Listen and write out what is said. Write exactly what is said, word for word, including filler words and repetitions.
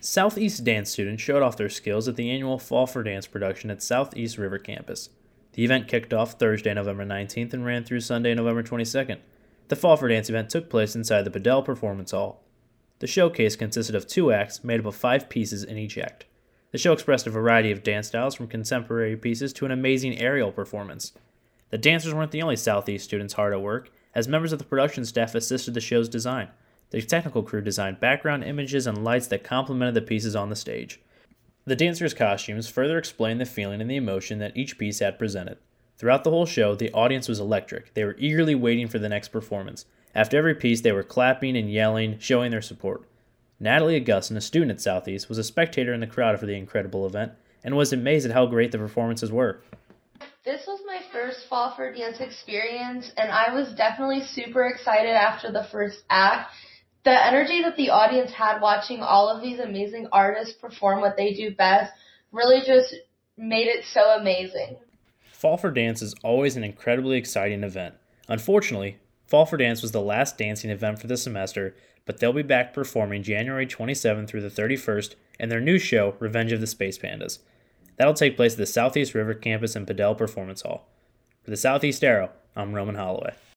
Southeast dance students showed off their skills at the annual Fall for Dance production at Southeast River Campus. The event kicked off Thursday, November nineteenth and ran through Sunday, November twenty-second. The Fall for Dance event took place inside the Bedell Performance Hall. The showcase consisted of two acts made up of five pieces in each act. The show expressed a variety of dance styles from contemporary pieces to an amazing aerial performance. The dancers weren't the only Southeast students hard at work, as members of the production staff assisted the show's design. The technical crew designed background images and lights that complemented the pieces on the stage. The dancers' costumes further explained the feeling and the emotion that each piece had presented. Throughout the whole show, the audience was electric. They were eagerly waiting for the next performance. After every piece, they were clapping and yelling, showing their support. Natalie Augustin, a student at Southeast, was a spectator in the crowd for the incredible event and was amazed at how great the performances were. This was my first Fall for Dance experience, and I was definitely super excited after the first act. The energy that the audience had watching all of these amazing artists perform what they do best really just made it so amazing. Fall for Dance is always an incredibly exciting event. Unfortunately, Fall for Dance was the last dancing event for the semester, but they'll be back performing January twenty-seventh through the thirty-first in their new show, Revenge of the Space Pandas. That'll take place at the Southeast River Campus in Bedell Performance Hall. For the Southeast Arrow, I'm Roman Holloway.